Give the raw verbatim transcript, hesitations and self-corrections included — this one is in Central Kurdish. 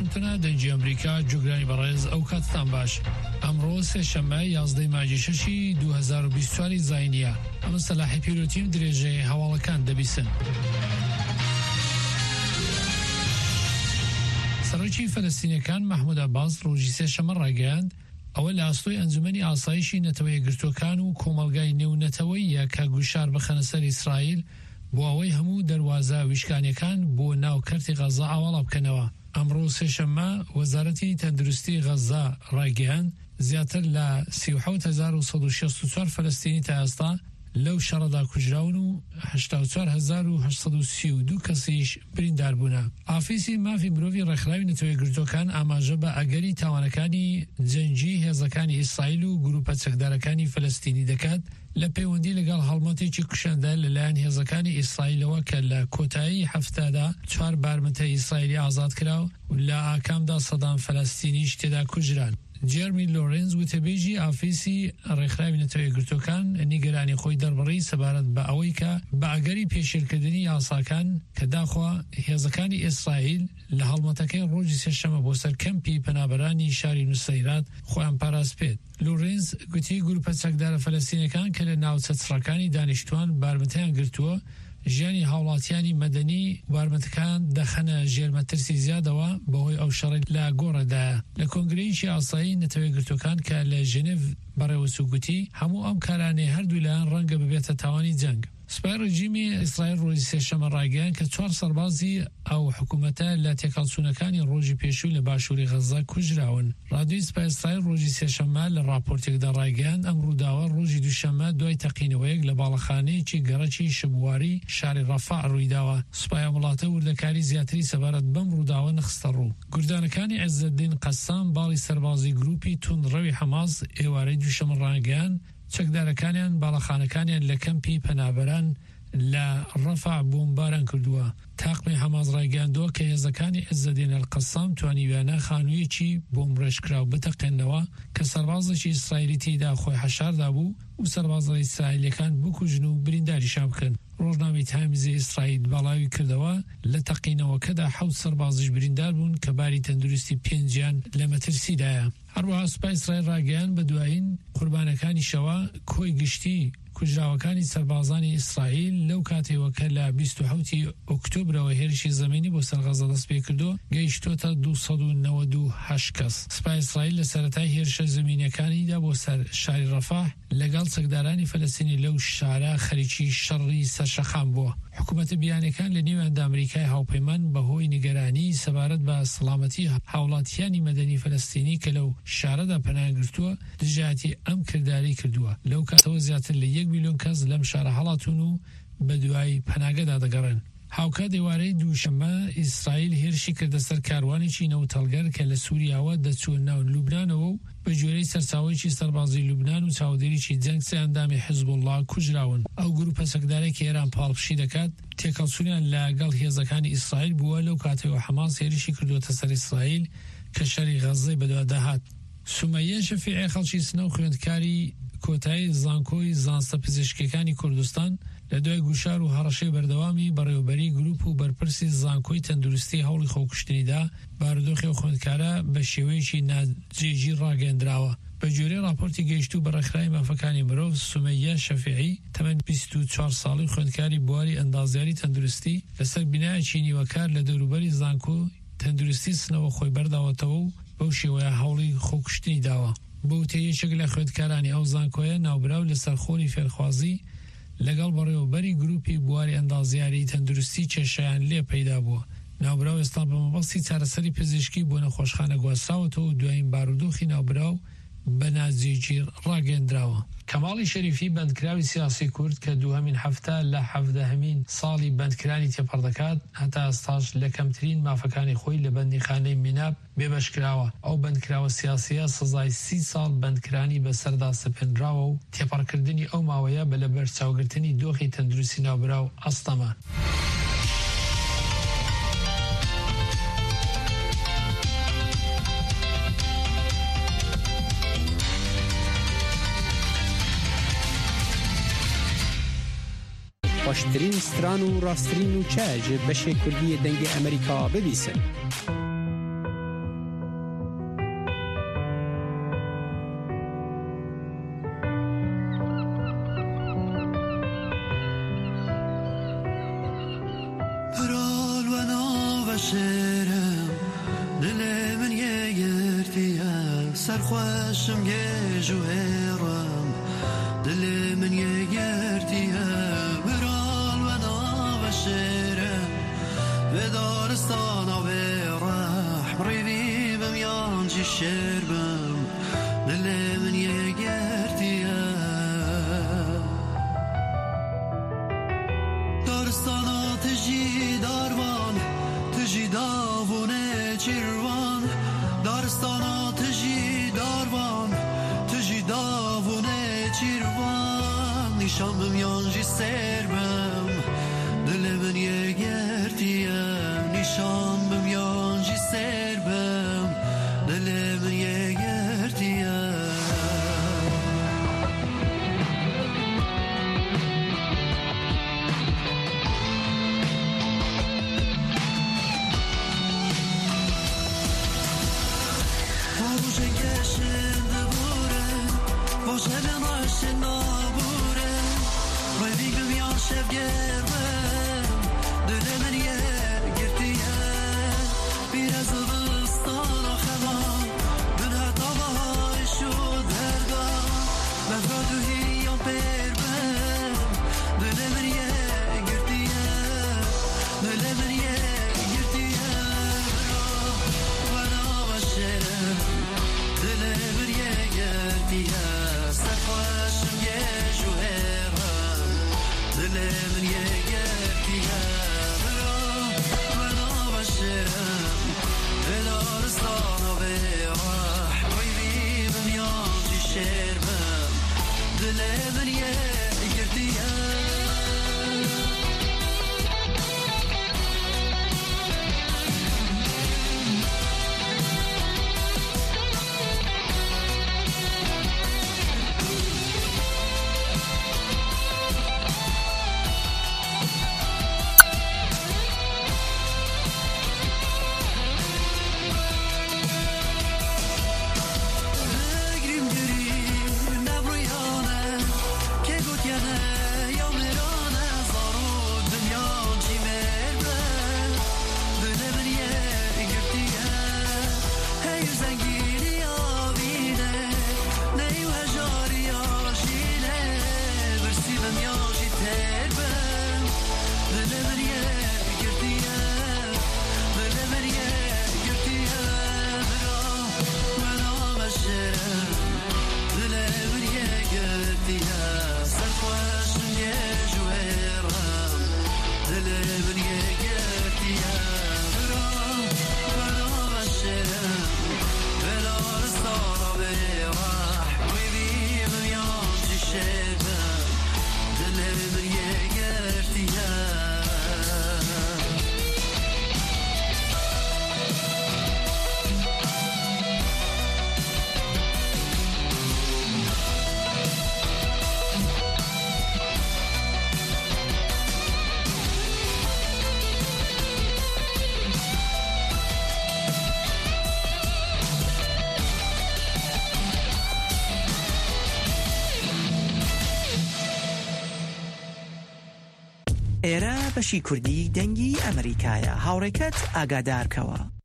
واشنطن دنجی امریکا جوگرانی برز او کاتتان باش امروز سه‌شنبه یازده مانگی ششی دو هزار و بیست و چوار زاینیه اما صلاحی پیروتیم درجه حوالکان دبیسن سەرۆکی فەلەستینیەکان محمود عەباس ڕۆژی سێشەممە ڕاگەیاند ئەوە لە ئاستۆی ئەنجومەنی ئاسایشی نەتەوە یەکگرتووەکان و کۆمەڵگای نێونەتەوەییە کە گوشار بخەنە سەر ئیسرائیل بۆ ئەوەی هەموو دەواازە ویشکانیەکان بۆ ناو کەرتی غەزا ئاواڵا بکەنەوە. ئەمڕۆ سێشەممە وەزارەتی تەندروستی غەزا ڕاگەیاند زیاتر لە سی و حەوت هەزار و سەد و شەست و چوار فەلەستینی تا ئێستا لەو شەڕەدا کوژراون و هەشتا و چوار هەزار و هەشت سەد و سی و دوو کەسیش بریندار بوونە. ئافیسی مافی مرۆڤی ڕێکخراوی نەتەوە یەکگرتووەکان ئاماژە بە ئەگەری تاوانەکانی جەنگی هێزەکانی ئیسرائیل و گروپە چەکدارەکانی فەلەستینی دەکات لە پەیوەندی لەگەڵ هەڵمەتێکی کوشندە لەلایەن هێزەکانی ئیسرائیلەوە کە لە کۆتایی هەفتادا چوار بارمتە ئیسرائیلی ئازاد کراو و لە ئاکامدا سەدان فەلەستینیش تێدا کوژران. جێرمی لۆرنز وتەبێژی ئافیسی ڕێکخراوی نەتەوە یەکگرتووەکان نیگەرانی خۆی دەربڕی سەبارەت بە ئەوەی کە بە ئەگەری پێشێلکردنی یاساکان کە داخوا هێزەکانی ئیسرائیل لە هەڵمەتەکەی ڕۆژی سێشەممە بۆ سەر کەمپی پەنابەرانی شاری نوسەیرات خۆیان پاراست پێت. لۆرنز گوتی گروپە چەکدارە فەلەستینیەکان کە لە ناوچە چڕەکانی دانیشتوان بارمتەیان گرتووە ژیانی هاوڵاتیانی مەدەنی بارمەتەکان دەخەنە ژێرمەترسی زیادەوە بەهۆی ئەو شەڕی لە گۆڕەدایە. لە کۆنگرەیەکی ئاسایی نەتەوە یەکگرتووەکان کە لە ژنێڤ بەڕێوەچوو گوتی هەموو ئەم کارانەی هەردوو لایەن ڕەنگە ببێتە تاوانی جەنگ. سوپای ڕژیمی ئیسرائیل ڕۆژی سێشەممە ڕاگەیاند کە چوار سەربازی ئەو حکوومەتە لە تێکەڵچوونەکانی ڕۆژی پێشوو لە باشووری غەزا کوژراون. ڕادیۆی سوپای ئیسرائیل ڕۆژی سێشەممە لە راپۆرتێکدا ڕاگەیاند ئەم ڕووداوە ڕۆژی دووشەممە دوای تەقینەوەیەک لە باڵەخانەیەکی گەڕەکی شبواری شاری ڕەفاع ڕوویداوە. سوپای وڵاتە وردەکاری زیاتری سەبارەت بەم ڕووداوە نەخستە ڕوو. گوردانەکانی عیزەدین قەسام باڵی سەربازی گروپی توندڕەوی حەماس ئێوارەی دووشەممە ڕاگەیاند چەکدارەکانیان باڵەخانەکانیان لە کەمپی پەنابەران لە ڕەفاع بۆمباران کردووە. تاقمی حەماس ڕاگەیاندووە کە هێزەکانی عیزەدین ئەلقەسام توانیویانە خانوویەکی بۆمڕێژکراو بتەقێنەوە کە سەربازێکی ئیسرائیلی تێیدا خۆی حەشاردا بوو و سەربازە ئیسرائیلیەکان بکوژن و برینداریشان بکەن. ڕۆژنامەی تایمزی ئیسرائیل باڵاوی کردەوە لە تەقینەوەکەدا حەوت سەربازیش بریندار بوون کە باری تەندروستی پێنجیان لە مەترسیدایە. هەروەها سوپای ئیسرائیل ڕاگەیاند بە دوایین قوربانەکانی شەوا کۆی گشتی کوژراوەکانی سەربازانی ئیسرائیل لەو کاتێوە کە لە بیست و حەوتی ئۆکتۆبرەوە هێرشی زەمینی بۆ سەر غەزا دەست پێ کردو گەیشتۆتە دوو سەد و نەوەد و هەشت کەس. سوپای ئیسرائیل لە سەرەتای هێرشە زەمینیەکانیدا بۆ سەر شاری ڕەفاح لەگەڵ چەکدارانی فەلەستینی لەو شارە خەریکی شەڕی سەرشەخان بووە. حکوومەتە بیانەکان لە نێواندا ئەمریکای هاوپەیمان بەهۆی نیگەرانی سەبارەت بە سەلامەتی هاوڵاتیانی مەدەنی فەلەستینی کە لەو شارەدا پەناهگرتووە دژایەتی ئەم کرداری کردووە. لەو کاتەوە زیاتر لە یەک میلیۆن کەس لەم شارە هەڵاتون و بە دوای پەناگەدا دەگەڕێن. هاوکات دێوارەی دووشەممە ئیسرائیل هێرشی کردە سەر کاروانێکی نەوتەڵگەر کە لە سووریاوە دەچوە ناو لوبنانەوە و بە جۆرەی سەرچاوەیەکی سەربازی لوبنان و چاودێریی جەنگ سێ ئەندامی حیزبوڵڵا کوژراون. ئەو گروپە چەکدارێکی ئێران پاڵپشی دەکات تێکەڵچوونیان لەگەڵ هێزەکانی ئیسرائیل بووە لەو کاتەوە حەماس هێرشی کردووەتە سەر ئیسرائیل کە شەری غەزەی بەدوا دەهات. سومەیە شەفیعی خەڵکی سنە و خوێندکاری کۆتایی زانکۆی زانستە پزیشکیەکانی کوردستان لە دوای گوشار و هەڕەشەی بەردەوامی بەڕێوەبەری گروپ و بەرپرسی زانکۆی تەندروستی هەوڵی خۆکوشتنیدا بارودۆخی و خوێندکارە بە شێوەیەکی ناجێژی ڕاگەندراوە. بە جۆرەی راپۆرتی گەیشت و بەڕێکخراوی مافەکانی مرۆڤ سومەیە شەفیعی تەمەن بیست و چوار ساڵی خوێندکاری بواری ئەندازیاری تەندروستی لەسەر بینایەکی نیوەکار لە دەوروبەری زانکۆ تەندروستی سنەوە خۆی بەرداوەتەوە و بەو شێوەیە هەوڵی خۆکوشتنی داوە. بەوتەیەکێک لە خوێندکارانی ئەو زانکۆیە ناوبراو لەسەر خۆری فێرخوازی لەگەڵ بەڕێوەبەری گروپی بواری ئەندازیاری تەندروستی کێشەیان لێ پەیدا بووە. ناوبراو ئێستا بە مەبەستی چارەسەری پزیشکی بۆ نەخۆشخانە گواستراوەتەوە و دوایین بارودۆخی ناوبراو بە ناجێگیر ڕاگەندراوە. کەماڵی شەریفی بەندکراوی سیاسی کورد کە دووهەمین هەفتە لە حەڤدەهەمین ساڵی بەندکرانی تێپەڕ دەکات هەتا ئێستاش لە کەمترین مافەکانی خۆی لە بەندیخانەی میناب بێبەشکراوە. ئەو بەندکراوە سیاسیە سزای سی ساڵ بەندکرانی بەسەردا سپێنراوە و تێپەڕکردنی ئەو ماوەیە بە لەبەر چاوگرتنی دۆخی تەندروستی ناوبراو ئەستەمە. باشترین ستران و راسترین و چاج بەشێ کوردیە دەنگی ئەمریکا ببیسن. بشرم دل من یه گردیه سرخوشم یه جوهرم دل من یه گردیه برال و نابشرم به دارستان و به رحم ریوی بمیان جی شربم دل من یه گردیه دارستان تجی داروان تجی داوونه چیروان دارستان تجی داروان تجی داوونه چیروان نیشان بمیان جی سربم دل من یه گردیه نیشان بمیان جی سربم دل من یه گردیه وجهنا عشنا بوره ويبي بميان شاف جربم دل من يقرتيه biraz ضستان خبان دنها طبعا شو دردا مفردو هي يوم بربم دل من يقرتيه دل من يقرتيه وانا بشرم دل من يقرتيه سرخوشم یه جوهرم دل من یه گردیه برام من آبشرم به دارستان و به رحم ریوی بمیان جی شربم دل من یه گردیه ئێرە بەشی کوردی دەنگی ئەمریکایە هاوڕێکەت ئاگادار کەوە.